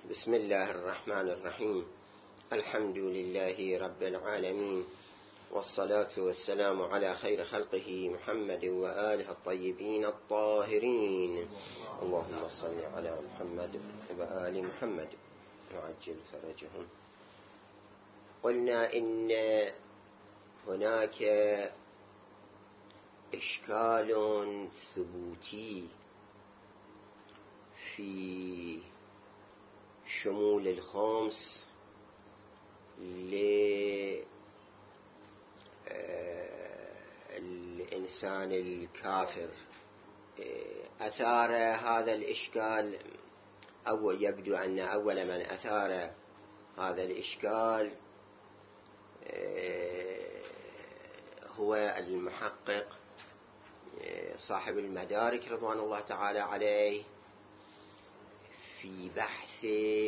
بسم الله الرحمن الرحيم. الحمد لله رب العالمين، والصلاة والسلام على خير خلقه محمد وآله الطيبين الطاهرين. اللهم صل على محمد وآل محمد وعجل فرجهم. قلنا إن هناك إشكال ثبوتي في شمول الخمس للإنسان الكافر. أثار هذا الإشكال، أو يبدو أن أول من أثار هذا الإشكال هو المحقق صاحب المدارك رضوان الله تعالى عليه، في بحث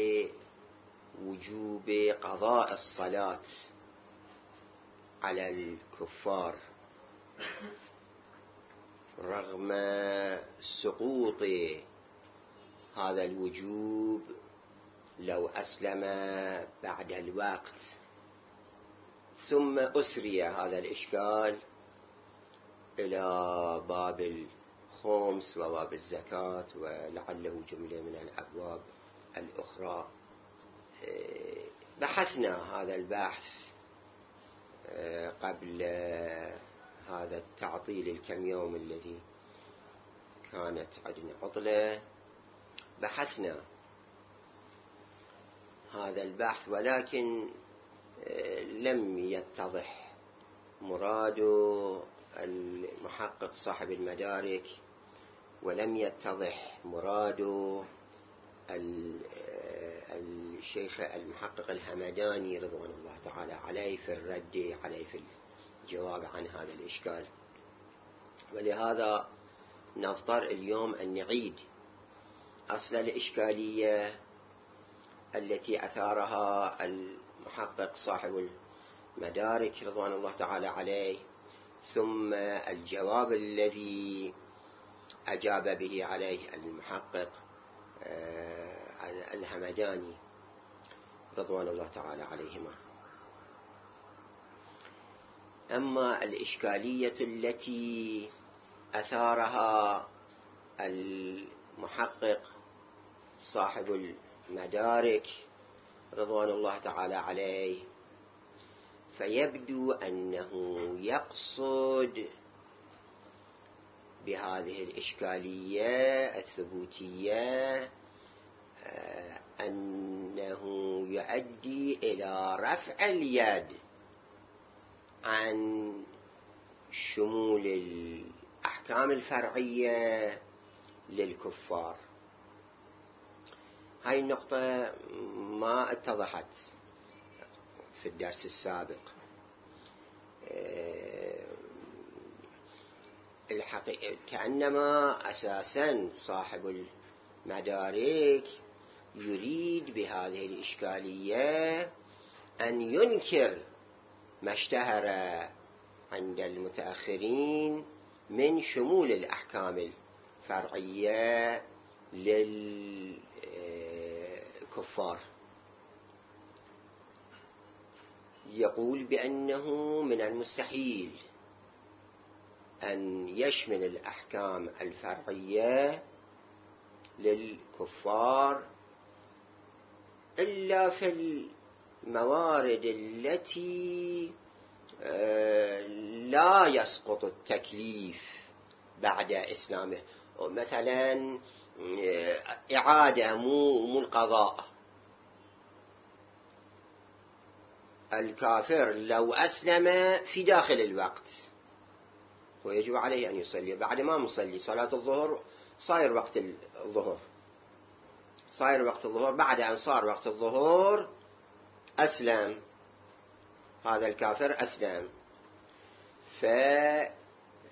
وجوب قضاء الصلاة على الكفار رغم سقوط هذا الوجوب لو أسلم بعد الوقت. ثم أسري هذا الإشكال إلى باب الخمس وباب الزكاة ولعله جملة من الأبواب الأخرى. بحثنا هذا البحث قبل هذا التعطيل الكم يوم الذي كانت عندنا عطلة. بحثنا هذا البحث، ولكن لم يتضح مراد المحقق صاحب المدارك، ولم يتضح مراد الشيخ المحقق الهمداني رضوان الله تعالى عليه في الرد عليه في الجواب عن هذا الإشكال. ولهذا نضطر اليوم أن نعيد أصل الإشكالية التي أثارها المحقق صاحب المدارك رضوان الله تعالى عليه، ثم الجواب الذي أجاب به عليه المحقق الهمداني رضوان الله تعالى عليهما. أما الإشكالية التي أثارها المحقق صاحب المدارك رضوان الله تعالى عليه، فيبدو أنه يقصد بهذه الإشكالية الثبوتية أنه يؤدي إلى رفع اليد عن شمول الأحكام الفرعية للكفار. هاي النقطة ما اتضحت في الدرس السابق. الحقيقة كأنما أساسا صاحب المدارك يريد بهذه الإشكالية أن ينكر ما اشتهر عند المتأخرين من شمول الأحكام الفرعية للكفار. يقول بأنه من المستحيل أن يشمل الأحكام الفرعية للكفار إلا في الموارد التي لا يسقط التكليف بعد إسلامه، مثلا إعادة مو القضاء. الكافر لو أسلم في داخل الوقت ويجب عليه أن يصلي، بعد ما مصلي صلاة الظهر صاير وقت الظهر، بعد أن صار وقت الظهر أسلم هذا الكافر، أسلم، فما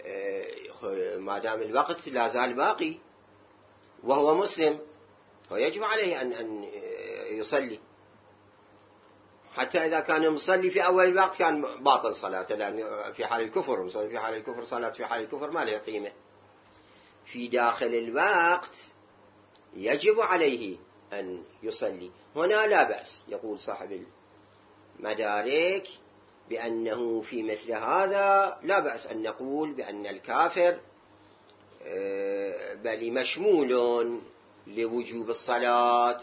دام الوقت لا زال باقي وهو مسلم ويجب عليه أن يصلي، حتى إذا كان مصلي في أول الوقت كان باطل صلاته، لأن في حال الكفر مصلي في حال الكفر، صلاة في حال الكفر ما لها قيمة. في داخل الوقت يجب عليه أن يصلي. هنا لا بأس، يقول صاحب المدارك بأنه في مثل هذا لا بأس أن نقول بأن الكافر بل مشمول لوجوب الصلاة،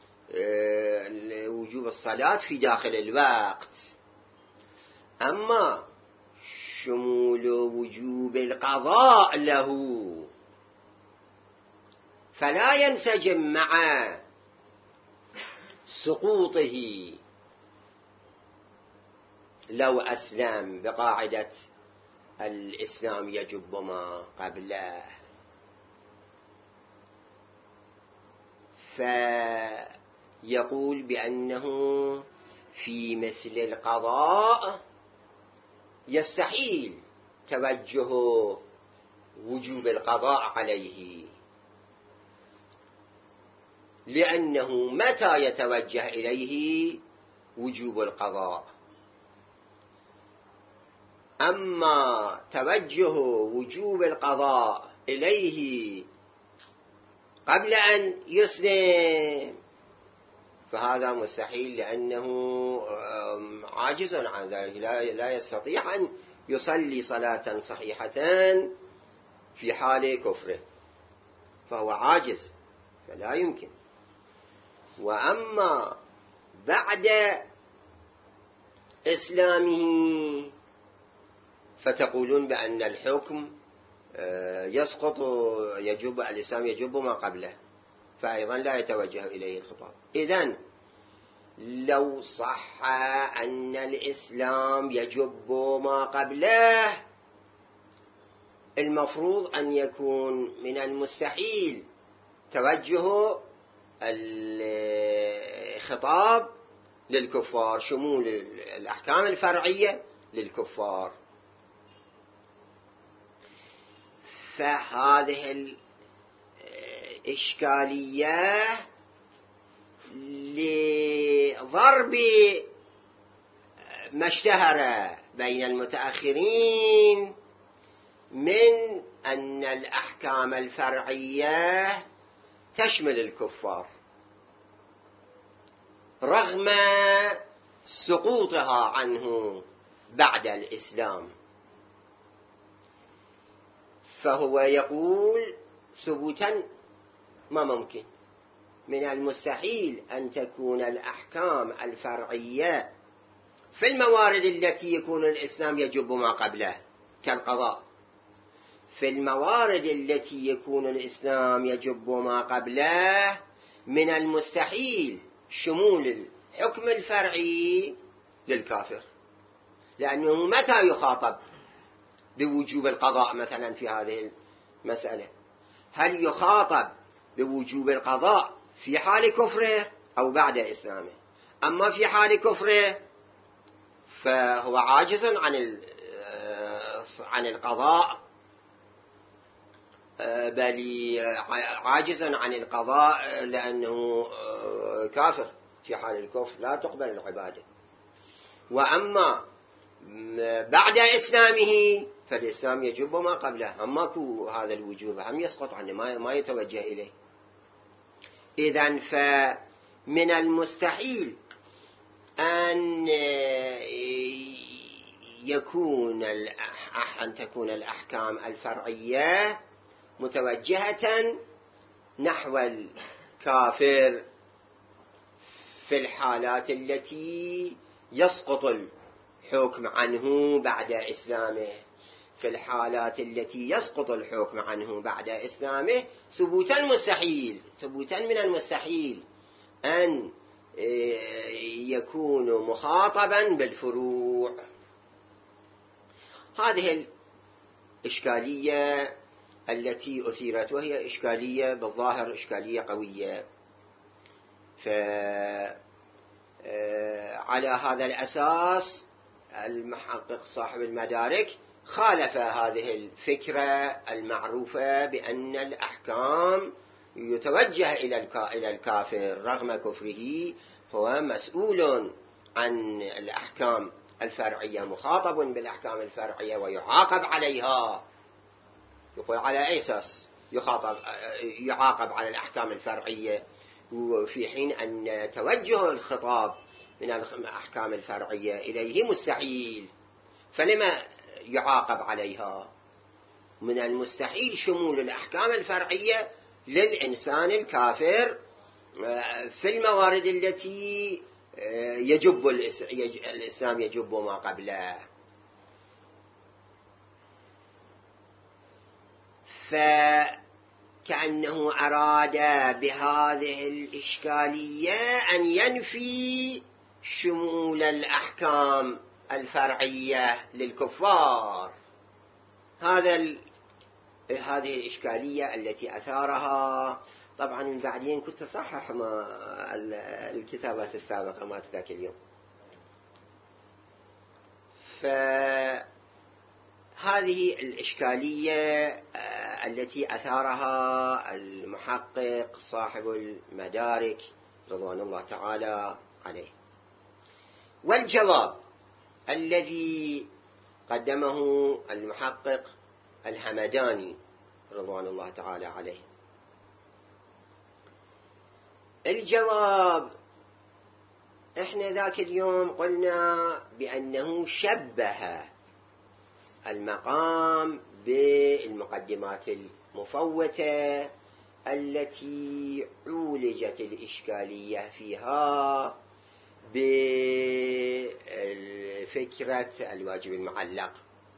في داخل الوقت. أما شمول وجوب القضاء له فلا ينسجم مع سقوطه لو أسلم بقاعدة الإسلام يجب ما قبله. فيقول بأنه في مثل القضاء يستحيل توجه وجوب القضاء عليه، لأنه متى يتوجه إليه وجوب القضاء. أما توجه وجوب القضاء إليه قبل أن يسلم فهذا مستحيل، لأنه عاجز عن ذلك، لا يستطيع أن يصلي صلاة صحيحة في حال كفره، فهو عاجز فلا يمكن. وأما بعد إسلامه فتقولون بأن الحكم يسقط، الإسلام يجب ما قبله، فأيضا لا يتوجه إليه الخطاب. إذن لو صح أن الإسلام يجب ما قبله المفروض أن يكون من المستحيل توجه الخطاب للكفار، شمول الأحكام الفرعية للكفار. فهذه الإشكالية لضرب ما اشتهر بين المتأخرين من أن الأحكام الفرعية تشمل الكفار رغم سقوطها عنه بعد الإسلام. فهو يقول ثبوتا ما ممكن، من المستحيل أن تكون الأحكام الفرعية في الموارد التي يكون الإسلام يجب ما قبله كالقضاء، في الموارد التي يكون الإسلام يجب ما قبله من المستحيل شمول الحكم الفرعي للكافر، لأنه متى يخاطب بوجوب القضاء مثلا في هذه المسألة؟ هل يخاطب بوجوب القضاء في حال كفره أو بعد إسلامه؟ أما في حال كفره فهو عاجز عن القضاء، بل عاجز عن القضاء لأنه كافر، في حال الكفر لا تقبل العبادة. وأما بعد إسلامه فالإسلام يجب ما قبله، هم ماكو هذا الوجوب، هم يسقط عنه، ما يتوجه إليه. إذن فمن المستحيل أن تكون الأحكام الفرعية متوجهة نحو الكافر في الحالات التي يسقط الحكم عنه بعد إسلامه. في الحالات التي يسقط الحكم عنه بعد إسلامه ثبوتا من المستحيل أن يكون مخاطبا بالفروع. هذه الإشكالية التي أثيرت، وهي إشكالية بالظاهر إشكالية قوية، على هذا الأساس المحقق صاحب المدارك خالف هذه الفكرة المعروفة بأن الأحكام يتوجه إلى الكافر رغم كفره، هو مسؤول عن الأحكام الفرعية، مخاطب بالأحكام الفرعية ويعاقب عليها. يقول على أي أساس يعاقب على الأحكام الفرعية؟ وفي حين أن توجه الخطاب من الأحكام الفرعية إليه مستحيل، فلما يعاقب عليها؟ من المستحيل شمول الأحكام الفرعية للإنسان الكافر في الموارد التي الإسلام يجب ما قبله. فكأنه أراد بهذه الإشكالية أن ينفي شمول الأحكام الفرعية للكفار. هذه الإشكالية التي أثارها. طبعا من بعدين كنت أصحح الكتابات السابقة ما ذاك اليوم. فهذه الإشكالية التي أثارها المحقق صاحب المدارك رضوان الله تعالى عليه. والجواب الذي قدمه المحقق الهمداني رضوان الله تعالى عليه، الجواب احنا ذاك اليوم قلنا بأنه شبه المقام بالمقدمات المفوتة التي عولجت الإشكالية فيها بفكرة الواجب المعلق،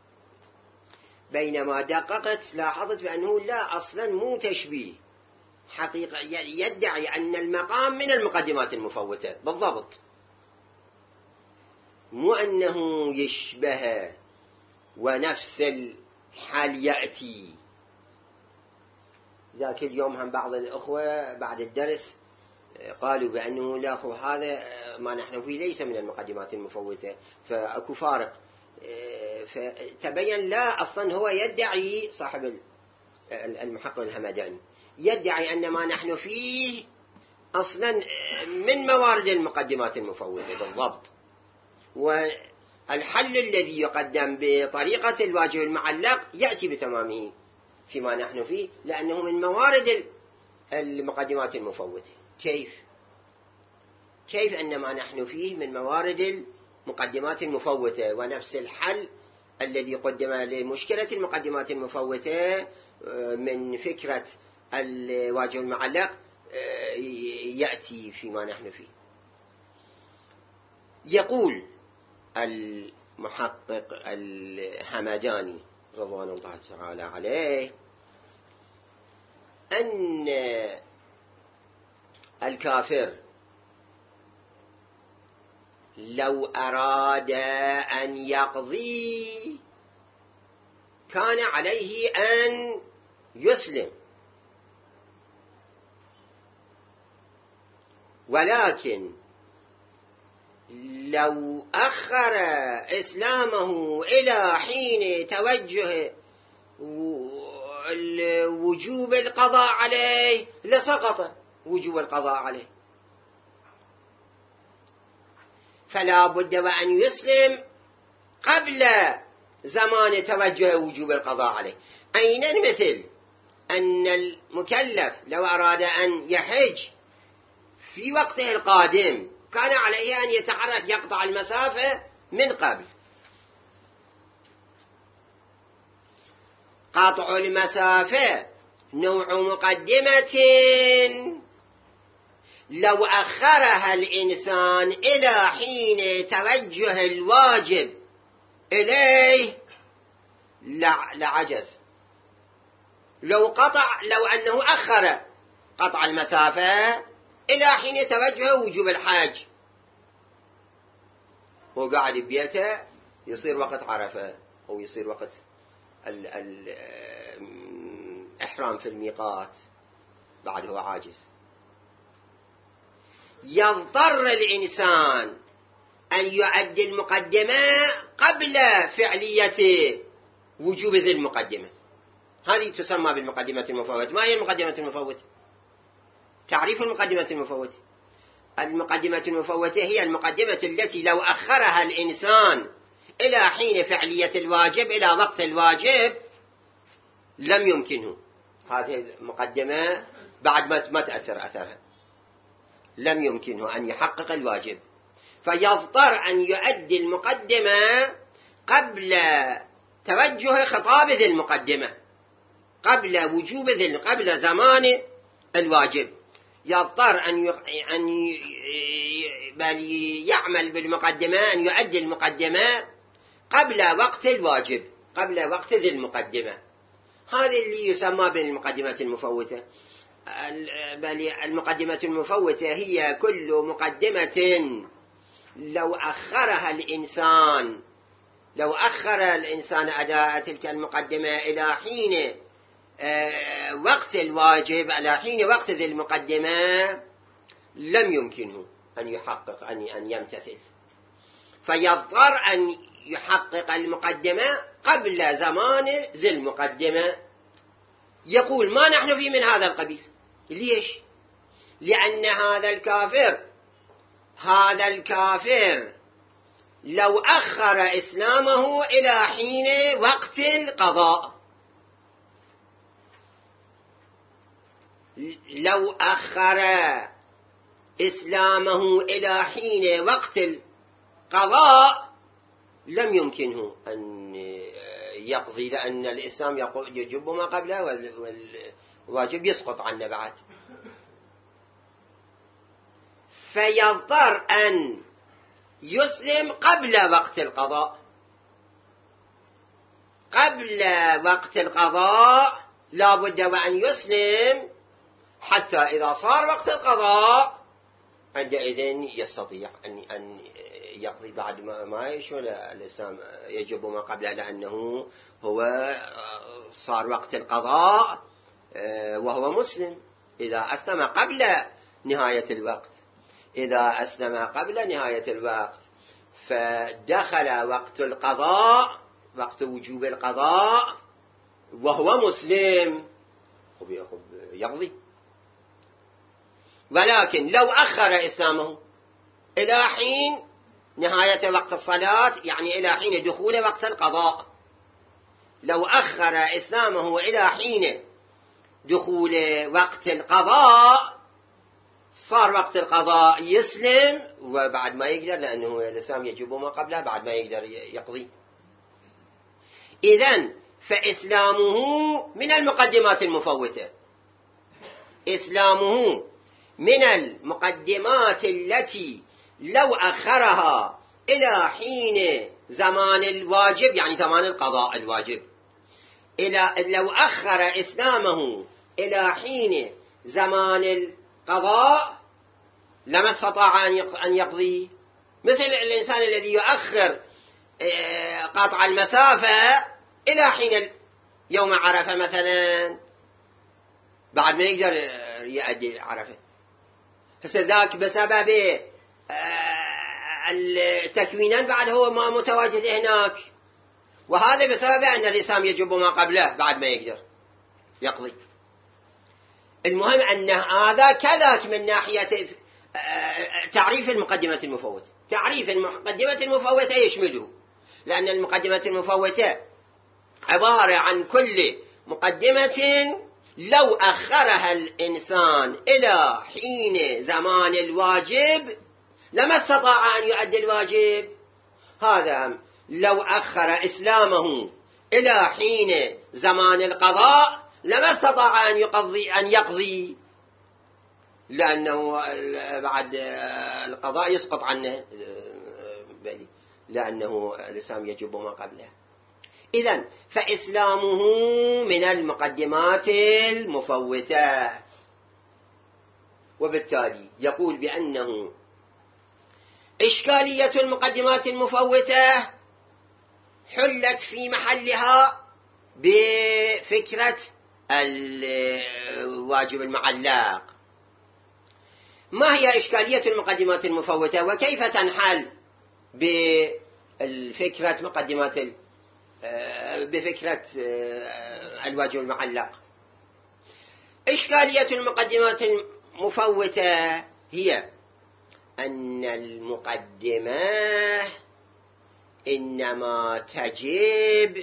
بينما دققت لاحظت بأنه لا، أصلا مو تشبيه حقيقة، يدعي أن المقام من المقدمات المفوتة بالضبط، مو أنه يشبه ونفس الحال يأتي. ذاك اليوم هم بعض الأخوة بعد الدرس قالوا بأنه لا أخو هذا ما نحن فيه ليس من المقدمات المفوتة، فأكو فارق. فتبين لا، أصلا هو يدعي صاحب المحقق الهمداني يدعي أن ما نحن فيه أصلا من موارد المقدمات المفوتة بالضبط، والحل الذي يقدم بطريقة الواجب المعلق يأتي بتمامه فيما نحن فيه لأنه من موارد المقدمات المفوتة. كيف أن ما نحن فيه من موارد المقدمات المفوتة ونفس الحل الذي قدم لمشكلة المقدمات المفوتة من فكرة الواجب المعلق يأتي فيما نحن فيه؟ يقول المحقق الهمداني رضوان الله تعالى عليه أن الكافر لو أراد أن يقضي كان عليه أن يسلم، ولكن لو أخر إسلامه إلى حين توجه وجوب القضاء عليه لسقط وجوب القضاء عليه، فلا بد وأن يسلم قبل زمان توجه وجوب القضاء عليه. أين مثل أن المكلف لو أراد أن يحج في وقته القادم كان عليه أن يتحرك يقطع المسافة من قبل. قطع المسافة نوع مقدمة لو أخرها الإنسان إلى حين توجه الواجب إليه لعجز. لو أنه أخر قطع المسافة إلى حين توجه وجوب الحج، هو قاعد ببيته يصير وقت عرفة أو يصير وقت الإحرام في الميقات، بعد هو عاجز، يضطر الإنسان أن يؤدي المقدمة قبل فعلية وجوب ذي المقدمة. هذه تسمى بالمقدمة المفوتة. ما هي المقدمة المفوتة؟ تعريف المقدمة المفوتة: المقدمة المفوتة هي المقدمة التي لو أخرها الإنسان إلى حين فعلية الواجب، إلى وقت الواجب، لم يمكنه. هذه المقدمة بعد ما تأثر أثرها. لم يمكنه أن يحقق الواجب، فيضطر أن يؤدي المقدمة قبل توجه خطاب ذي المقدمة، قبل زمان الواجب، يضطر أن يعمل بالمقدمة، أن يؤدي المقدمة قبل وقت الواجب، قبل وقت ذي المقدمة. هذا اللي يسمى بالمقدمة المفوتة. المقدمة المفوتة هي كل مقدمة لو أخر الإنسان أداء تلك المقدمة إلى حين وقت الواجب، على حين وقت ذي المقدمة، لم يمكنه أن يحقق أن يمتثل، فيضطر أن يحقق المقدمة قبل زمان ذي المقدمة. يقول ما نحن في من هذا القبيل. ليش؟ لأن هذا الكافر لو أخر إسلامه إلى حين وقت القضاء، لو أخر إسلامه إلى حين وقت القضاء لم يمكنه أن يقضي، لأن الإسلام يجب ما قبله والواجب يسقط عنه بعد، فيضطر أن يسلم قبل وقت القضاء. قبل وقت القضاء لا بد وأن يسلم، حتى إذا صار وقت القضاء عندئذ يستطيع أن يقضي بعد ما يشمل الإسلام يجب ما قبله، لأنه هو صار وقت القضاء وهو مسلم. إذا أسلم قبل نهاية الوقت، فدخل وقت القضاء، وقت وجوب القضاء وهو مسلم، يقضي. ولكن لو أخر إسلامه إلى حين نهاية وقت الصلاة، يعني إلى حين دخول وقت القضاء، لو أخر إسلامه إلى حين دخول وقت القضاء، صار وقت القضاء يسلم وبعد ما يقدر، لأنه الإسلام يجب ما قبله، بعد ما يقدر يقضي. إذن فإسلامه من المقدمات المفوتة، إسلامه من المقدمات التي لو أخرها إلى حين زمان الواجب، يعني زمان القضاء الواجب، لو أخر إسلامه إلى حين زمان القضاء لما استطاع أن يقضي. مثل الإنسان الذي يؤخر قطع المسافة إلى حين يوم عرفة مثلا، بعد ما يقدر يؤدي عرفة، فذاك بسبب التكوينات بعد هو ما متواجد هناك، وهذا بسبب أن الإسلام يجب ما قبله بعد ما يقدر يقضي. المهم أن هذا كذاك من ناحية تعريف المقدمة المفوتة. تعريف المقدمة المفوتة يشمله، لأن المقدمة المفوتة عبارة عن كل مقدمة لو أخرها الإنسان إلى حين زمان الواجب لما استطاع أن يؤدي الواجب. هذا لو أخر إسلامه إلى حين زمان القضاء لما استطاع أن يقضي، لأنه بعد القضاء يسقط عنه، لأنه الإسلام يجب ما قبله. إذن فإسلامه من المقدمات المفوتة، وبالتالي يقول بأنه إشكالية المقدمات المفوتة حلت في محلها بفكرة الواجب المعلق. ما هي إشكالية المقدمات المفوتة وكيف تنحل بفكرة الواجب المعلق؟ إشكالية المقدمات المفوتة هي أن المقدمة إنما تجب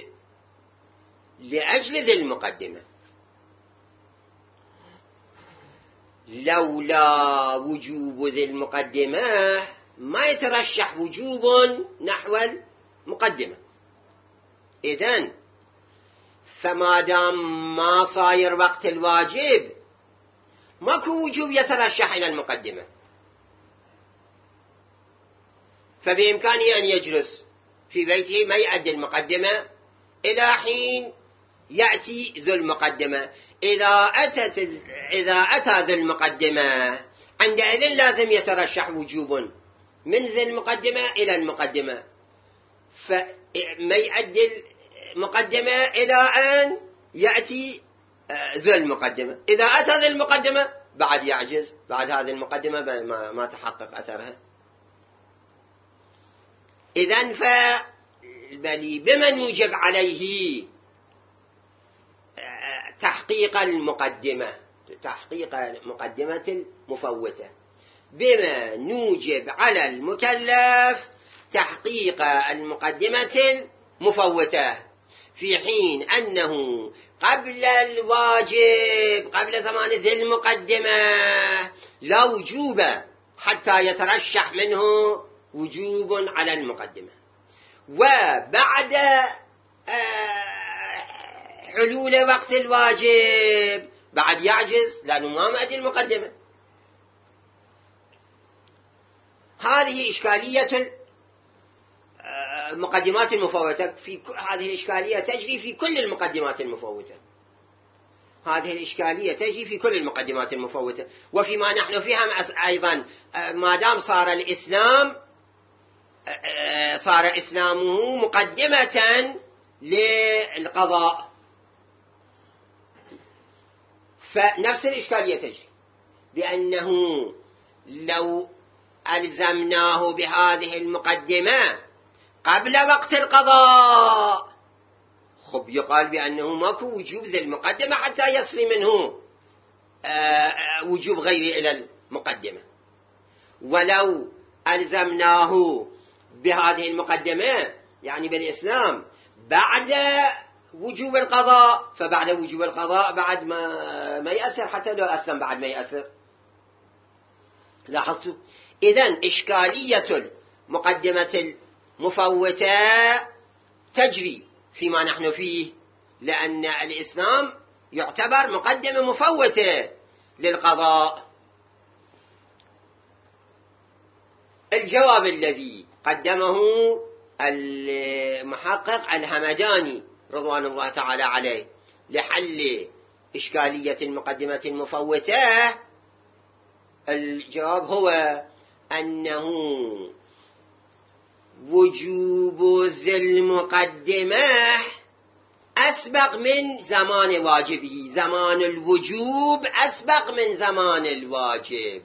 لأجل ذي المقدمة، لولا وجوب ذي المقدمة ما يترشح وجوب نحو المقدمة. إذن فما دام ما صاير وقت الواجب ماكو وجوب يترشح إلى المقدمة، فبإمكانه أن يجلس في بيته ما يؤدي المقدمة إلى حين يأتي ذو المقدمة. إذا أتى ذو المقدمة عندئذ لازم يترشح وجوب من ذي المقدمة إلى المقدمة، فما يؤدي المقدمة إلى أن يأتي ذو المقدمة. إذا أتى ذو المقدمة بعد يعجز، بعد هذه المقدمة ما تحقق أثرها. إذن فبلي بمن يوجب عليه تحقيق المقدمة، تحقيق مقدمة المفوتة، بما نوجب على المكلف تحقيق المقدمة المفوتة، في حين أنه قبل الواجب، قبل زمان ذي المقدمة لا وجوب حتى يترشح منه وجوب على المقدمة، وبعد حلول وقت الواجب بعد يعجز لأنه ما مأدي المقدمة. هذه إشكالية المقدمات المفوتة. هذه الإشكالية تجري في كل المقدمات المفوتة، هذه الإشكالية تجري في كل المقدمات المفوتة. وفيما نحن فيها أيضا، ما دام صار الإسلام صار إسلامه مقدمة للقضاء، فنفس الإشكالية تجري، بأنه لو ألزمناه بهذه المقدمة قبل وقت القضاء خب يقال بأنه ماكو وجوب ذي المقدمة حتى يصل منه وجوب غير إلى المقدمة. ولو ألزمناه بهذه المقدمة يعني بالإسلام بعد وجوب القضاء، فبعد وجوب القضاء بعد ما يأثر، حتى لو أسلم بعد ما يأثر. لاحظتوا؟ إذن إشكالية المقدمة المفوتة تجري فيما نحن فيه، لأن الإسلام يعتبر مقدمة مفوتة للقضاء. الجواب الذي قدمه المحقق الهمداني رضوان الله تعالى عليه لحل إشكالية المقدمة المفوتة، الجواب هو أنه وجوب ذي المقدمة أسبق من زمان واجبه، زمان الوجوب أسبق من زمان الواجب.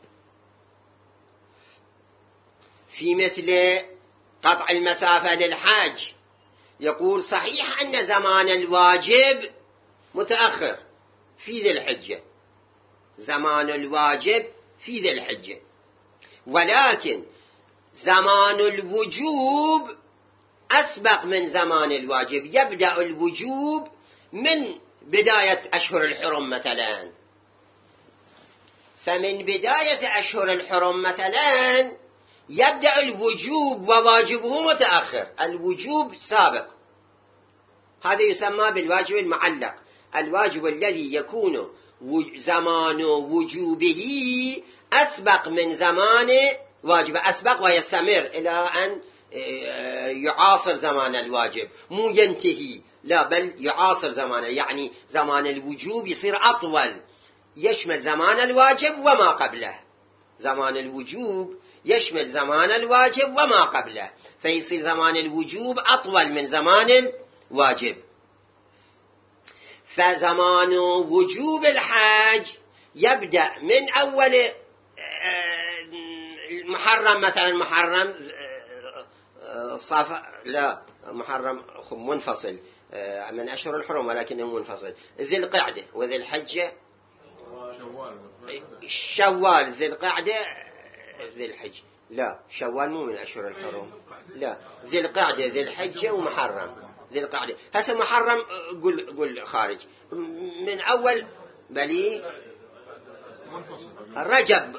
في مثل قطع المسافة للحج يقول صحيح أن زمان الواجب متأخر في ذي الحجة، زمان الواجب في ذي الحجة، ولكن زمان الوجوب أسبق من زمان الواجب. يبدأ الوجوب من بداية أشهر الحرم مثلا، فمن بداية أشهر الحرم مثلا يبدأ الوجوب وواجبه متأخر، الوجوب سابق. هذا يسمى بالواجب المعلق، الواجب الذي يكون زمان وجوبه أسبق من زمان واجب، أسبق ويستمر إلى أن يعاصر زمان الواجب، مو ينتهي، لا بل يعاصر زمانه، يعني زمان الوجوب يصير أطول، يشمل زمان الواجب وما قبله. زمان الوجوب يشمل زمان الواجب وما قبله، فيصير زمان الوجوب أطول من زمان الواجب. فزمان وجوب الحج يبدأ من أول محرم مثلا، محرم صافا، لا محرم منفصل من أشهر الحرم ولكنه منفصل، ذي القعدة وذي الحجة، شوال، ذي القعدة، ذي الحج، لا شوال مو من أشهر الحرم، لا ذي القعدة ذي الحجة ومحرم، ذي القعدة. هسه محرم قل خارج من أول بلي رجب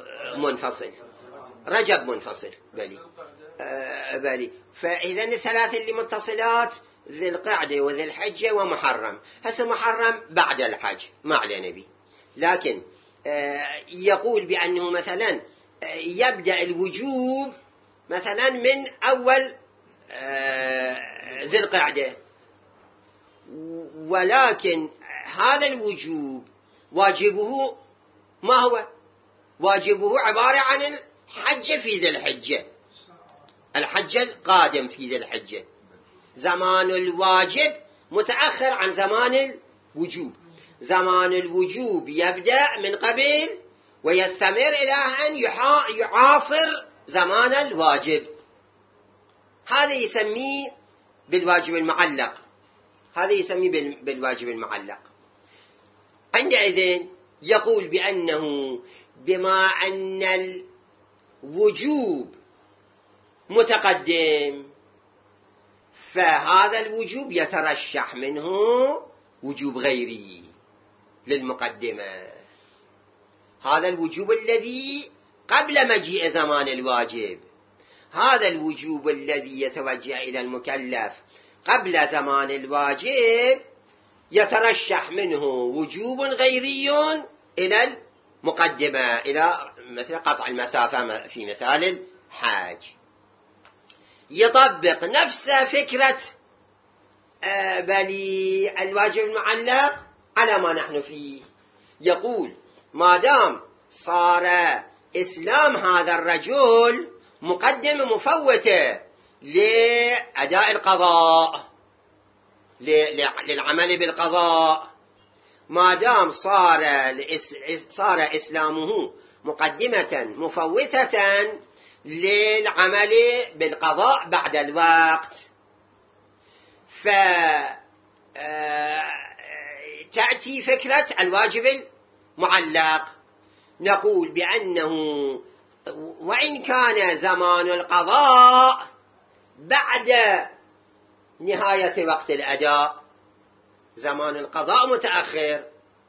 منفصل بلي. فإذا الثلاث اللي متصلات ذي القعدة وذي الحجة ومحرم. هسه محرم بعد الحج ما علينا به، لكن يقول بأنه مثلا يبدأ الوجوب مثلا من أول ذي القعدة، ولكن هذا الوجوب واجبه ما هو؟ واجبه عبارة عن الحج في ذي الحجة، الحج القادم في ذي الحجة. زمان الواجب متأخر عن زمان الوجوب. زمان الوجوب يبدأ من قبل ويستمر إلى أن يعاصر زمان الواجب. هذا يسميه بالواجب المعلق، عندئذ يقول بأنه بما أن الوجوب متقدم فهذا الوجوب يترشح منه وجوب غيري للمقدمة. هذا الوجوب الذي قبل مجيء زمان الواجب، هذا الوجوب الذي يتوجه إلى المكلف قبل زمان الواجب يترشح منه وجوب غيري إلى المقدمة، إلى مثل قطع المسافة في مثال الحاج. يطبق نفس فكرة بل الواجب المعلق على ما نحن فيه. يقول ما دام صار إسلام هذا الرجل مقدمة مفوتة لأداء القضاء، للعمل بالقضاء، ما دام صار إسلامه مقدمة مفوتة للعمل بالقضاء بعد الوقت، فتأتي فكرة الواجب المعلق. نقول بأنه وإن كان زمان القضاء بعد نهاية وقت الأداء، زمان القضاء متأخر،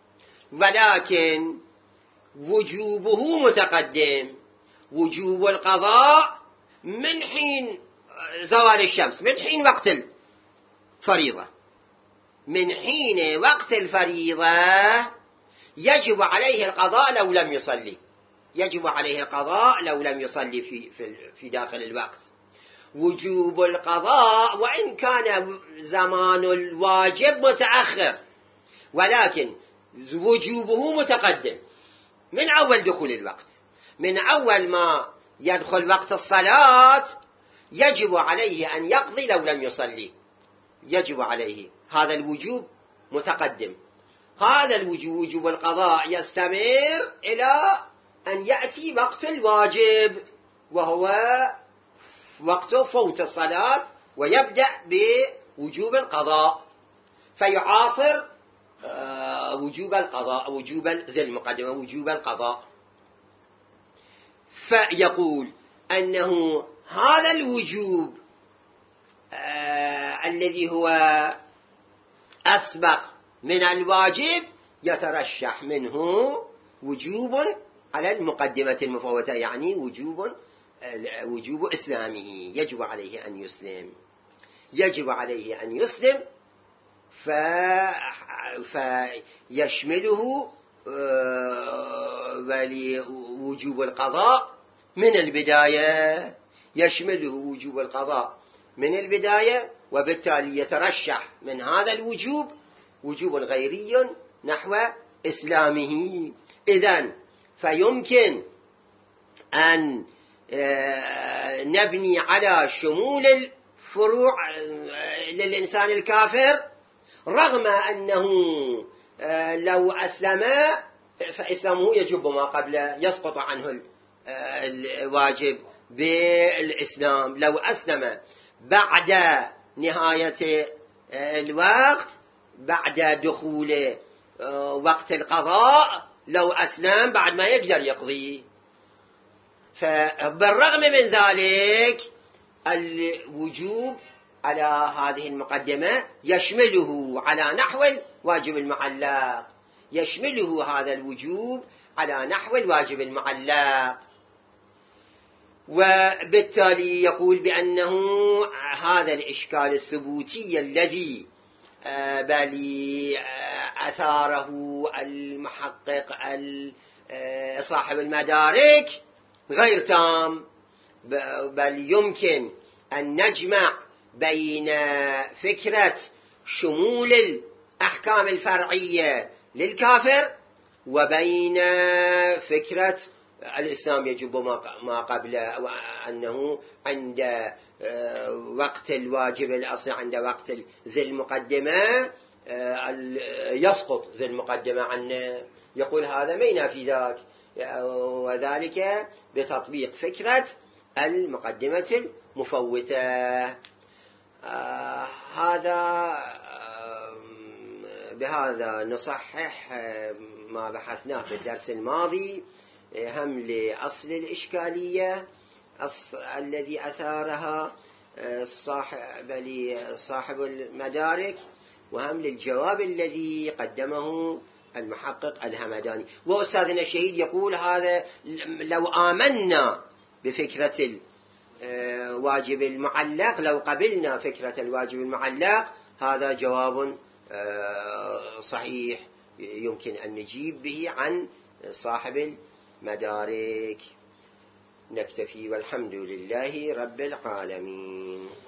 ولكن وجوبه متقدم. وجوب القضاء من حين زوال الشمس، من حين وقت الفريضة. من حين وقت الفريضة يجب عليه القضاء لو لم يصلي، يجب عليه القضاء لو لم يصلي في داخل الوقت. وجوب القضاء وإن كان زمان الواجب متأخر، ولكن وجوبه متقدم من أول دخول الوقت. من أول ما يدخل وقت الصلاة يجب عليه أن يقضي لو لم يصلي، يجب عليه. هذا الوجوب متقدم. هذا الوجوب، وجوب القضاء، يستمر إلى أن يأتي وقت الواجب، وهو وقت فوت الصلاة، ويبدأ بوجوب القضاء، فيعاصر وجوب القضاء، وجوب ذي المقدمة، وجوب القضاء. فيقول أنه هذا الوجوب الذي هو أسبق من الواجب يترشح منه وجوب على المقدمة المفوتة، يعني وجوب إسلامه. يجب عليه أن يسلم، يجب عليه أن يسلم، فيشمله وجوب القضاء من البداية، يشمله وجوب القضاء من البداية، وبالتالي يترشح من هذا الوجوب وجوب غيري نحو إسلامه. إذن فيمكن أن نبني على شمول الفروع للإنسان الكافر، رغم أنه لو أسلم فإسلامه يجب ما قبله، يسقط عنه الواجب بالإسلام. لو أسلم بعد نهاية الوقت، بعد دخول وقت القضاء، لو أسلم بعد ما يقدر يقضي. فبالرغم من ذلك الوجوب على هذه المقدمة يشمله على نحو الواجب المعلق، يشمله هذا الوجوب على نحو الواجب المعلق. وبالتالي يقول بأنه هذا الإشكال الثبوتي الذي بل أثاره المحقق صاحب المدارك غير تام، بل يمكن أن نجمع بين فكرة شمول الأحكام الفرعية للكافر وبين فكرة الإسلام يجب ما قبله، وأنه عند وقت الواجب الأصلي، عند وقت ذي المقدمة يسقط ذي المقدمة عنه. يقول هذا ما ينافي ذاك، وذلك بتطبيق فكرة المقدمة المفوتة. بهذا نصحح ما بحثناه في الدرس الماضي، هم لأصل الإشكالية الذي أثارها صاحب المدارك، وهم للجواب الذي قدمه المحقق الهمداني. وأستاذنا الشهيد يقول هذا لو آمنا بفكرة الواجب المعلق، لو قبلنا فكرة الواجب المعلق، هذا جواب صحيح يمكن أن نجيب به عن صاحب المدارك. نكتفي والحمد لله رب العالمين.